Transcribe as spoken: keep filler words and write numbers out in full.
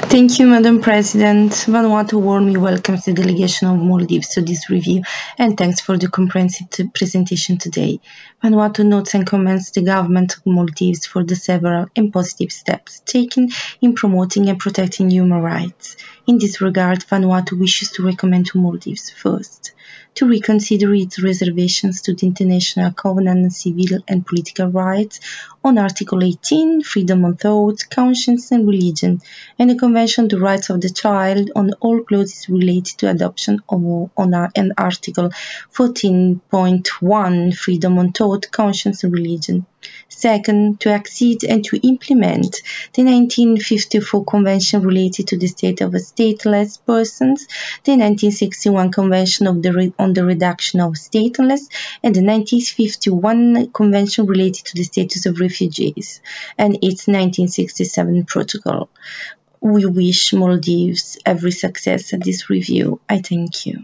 Thank you, Madam President. Vanuatu warmly welcomes the delegation of Maldives to this review, and thanks for the comprehensive t- presentation today. Vanuatu notes and commends the government of Maldives for the several and positive steps taken in promoting and protecting human rights. In this regard, Vanuatu wishes to recommend to Maldives first to reconsider its reservations to the International Covenant on Civil and Political Rights on Article eighteen, freedom of thought, conscience and religion, and the Convention on the Rights of the Child on all clauses related to adoption of, on our, and Article fourteen point one, freedom on thought, conscience and religion. Second, to accede and to implement the nineteen fifty-four Convention related to the state of stateless persons, the nineteen sixty-one Convention of the re- on the reduction of stateless, and the nineteen fifty-one Convention related to the status of refugees, and its nineteen sixty-seven Protocol. We wish Maldives every success at this review. I thank you.